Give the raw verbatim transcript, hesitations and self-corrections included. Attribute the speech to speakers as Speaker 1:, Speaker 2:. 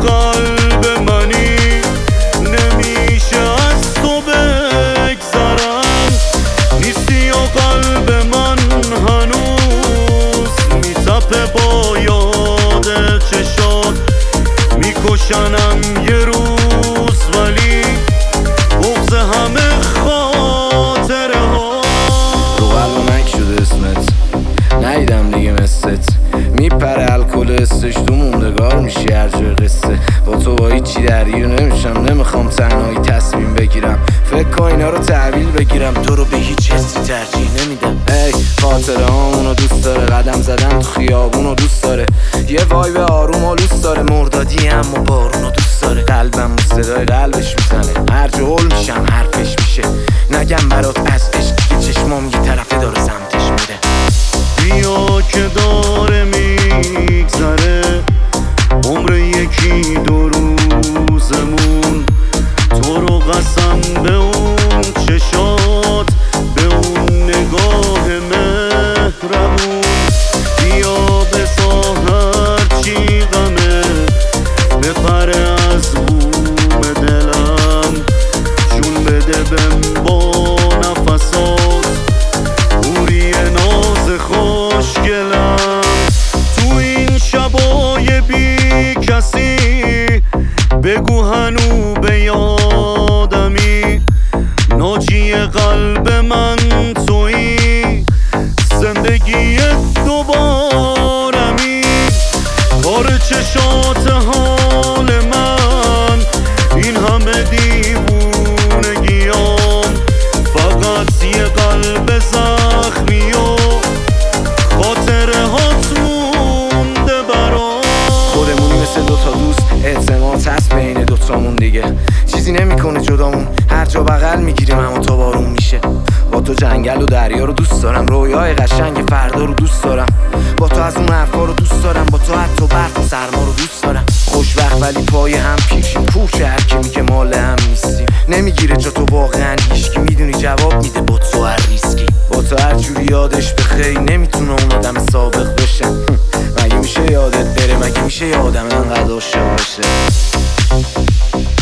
Speaker 1: قلب منی، نمیشه از تو بگذرم. نیستی و قلب من هنوز میتپه با یاد چشات. میکشنم یه روز ولی بغض همه خاطره ها.
Speaker 2: رو قلب نک شده اسمت، نیدم دیگه مثلت. میپره الکل استش تو موندگار میشی هر جای قصه. با تو با هیچی درگیر نمیشم، نمیخوام تنهایی تصمیم بگیرم. فکر کن اینا رو تحویل بگیرم، تو رو به هیچ حسی ترجیح نمیدم. ای خاطره هامونو دوست داره، قدم زدن تو خیابونو دوست داره. یه وایب آروم و دوست داره، مردادی اما بارونو دوست داره. قلبم صدای قلبش میزنه، هر جا هل میشم حرفش میشه. نگم برات از عشق که چشمام یه طرفه داره سمتش میره.
Speaker 1: بیا که داره میگذره عمر یکی دو روزمون. تو رو قسم به اون چشات، به اون نگاه مهربون. بیا بسا هرچی غمه بپره از بوم دلم. جون بده بهم با نفسات، موری ناز خوشگلم. تو این شبای بی کسی بگو هنو به یادمی. ناجی قلب من تویی، زندگی دوبارمی. کار چشات حال من، این همه دیوونگیام. فقط یه قلب زخمی و خاطره هات مونده برام.
Speaker 2: خودمونی مثل دوتا دوست، اعتماد هست بین دوتامون دیگه. چیزی نمیکنه جدامون، هر جا بغل میگیریم اما تا بارون میشه. با تو جنگل و دریا رو دوست دارم، رویای قشنگ فردا رو دوست دارم. با تو از اون حرفا رو دوست دارم، با تو حتی برف و سرما رو دوست دارم. خوشبخت ولی پای هم پیشیم، پوش هر کی میگه مال هم نیستیم. نمیگیره جا تو واقعا هیچکی، میدونی جواب میده با تو هر ریسکی. با تو هر جوری یادش بخیر، نمیتونه اون آدم سابق بشه. مگه میشه یادت بره، مگه میشه یه آدم انقدر عاشق باشه؟